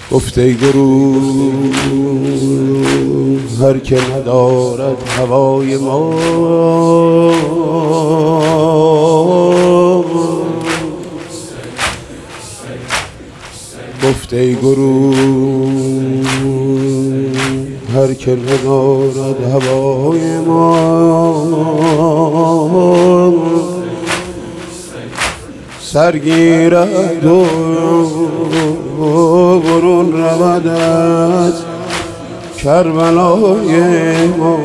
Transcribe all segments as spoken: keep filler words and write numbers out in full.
گفت ای گروه هر که ندارد هوای ما، گفت ای گروه هر که ندارد هوای ما، سرگیرد و برون رود از کربلای ما.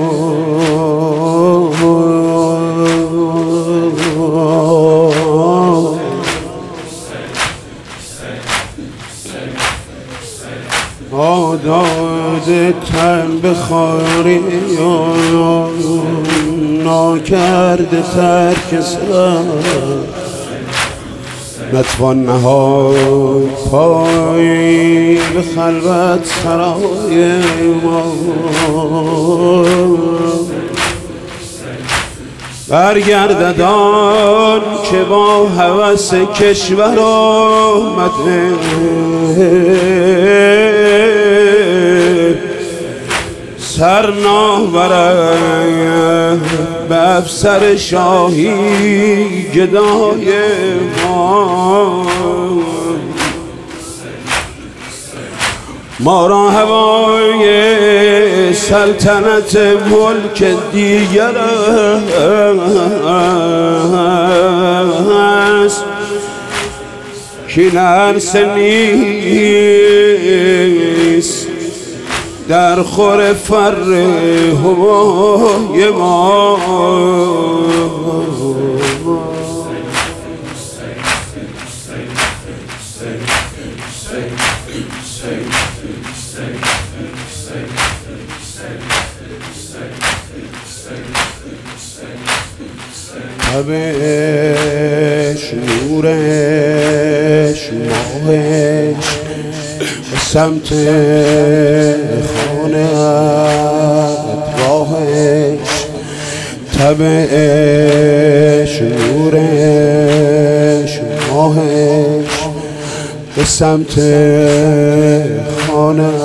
آداد تن بخاری ناکرد ترک سر، نتوان نهاد پای به خلوت سرای ما. برگردد آن که با هوس کشور آمده، سر ناورد به افسر شاهی گدای ما. ما را هوای سلطنت ملک دیگر است که نرسه نیست در خور فر هوای ما. تبش نورش ماهش به سمت خانه راهش، تبش نورش ماهش به سمت خانه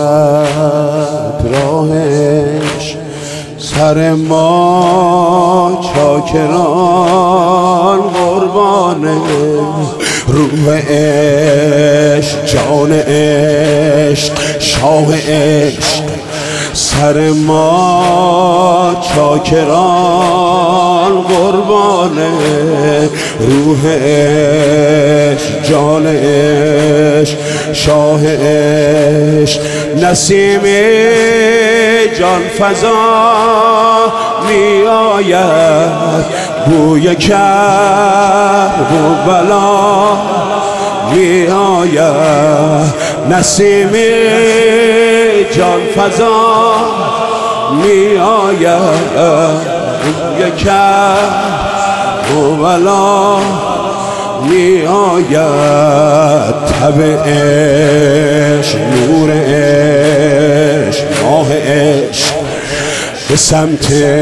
راهش. سر ما چاکران قربان روح عشق، جان عشق، شاه عشق. سر ما چاکران قربان روح عشق، جان عشق، شاه عشق. نسیم جان فضا می آید، بوی کرب و بلا می آید. نسیم جان فضا می آید، بوی کرب و بلا می آید. تب عشق، نور عشق، ماه عشق به سمت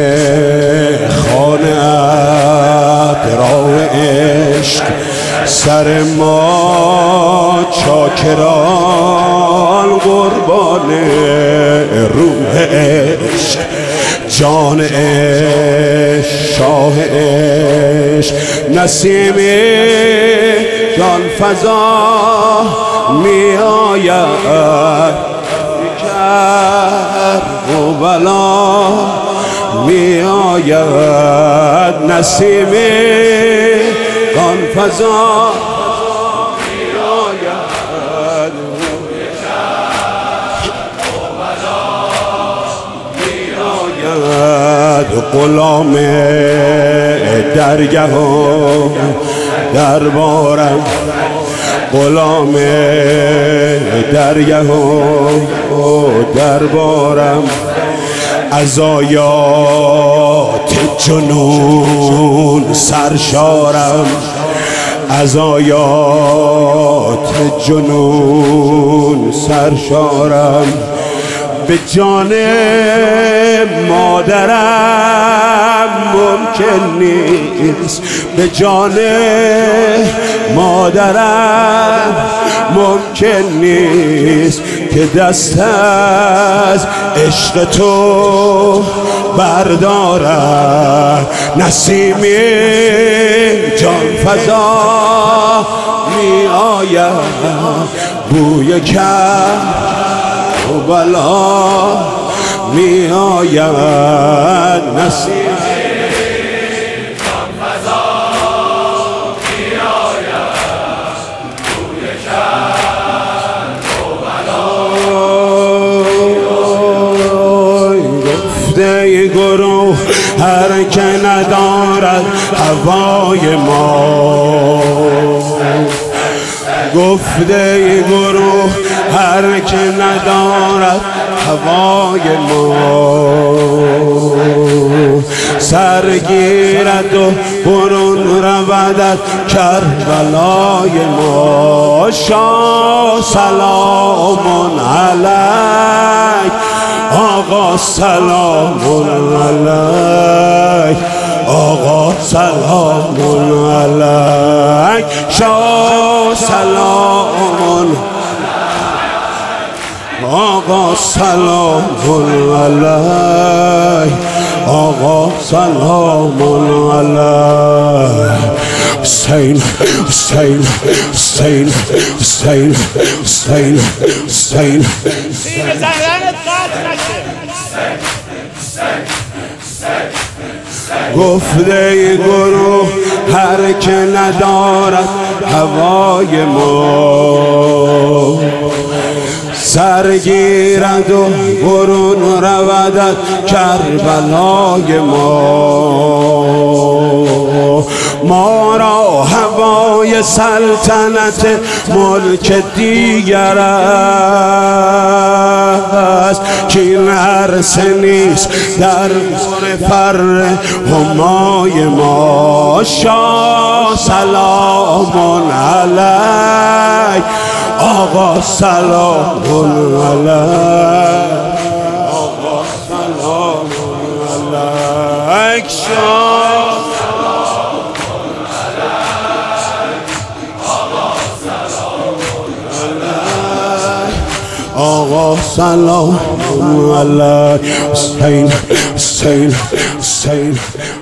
خانه راه عشق. سر ما چاکران قربان روح عشق، جان عشق، شاه عشق. نسیم جان فضا می آید، کرب و بلا می آید. نسیم جان فضا می آید، کرب و بلا می آید. غلام درگه و دربارم، غلام درگه و دربارم. از آیات جنون سرشارم، از آیات جنون سرشارم. به جان مادرم ممکن نیست، به جان مادرم ممکن نیست که دست از عشق تو بردارم. نسیمی جان فضا می آید، بوی کربلا می آید. نسیمی جان فضا می آید، بوی کربلا. گفته گروه هر که ندارد هوای ما، گفته گروه هر که ندارد هوای ما، سرگیرد و برون رودد کربلای ما. شاه سلام علیک، آقا سلام علیک، آقا سلام علیک. شاه سلام، آقا سلام علیک، آقا سلام علیک. حسین حسین حسین حسین حسین حسین گفته گروه هر که ندارد هوای ما، سرگیرد و برون رودد کربلای ما. ما را هوای سلطنت ملک دیگر است، که این عرصه نیست در فر همای ما. شاه سلام علیک، آقا سلام علیک، آقا سلام علیک. شاه آقا سلام علیک. حسین حسین حسین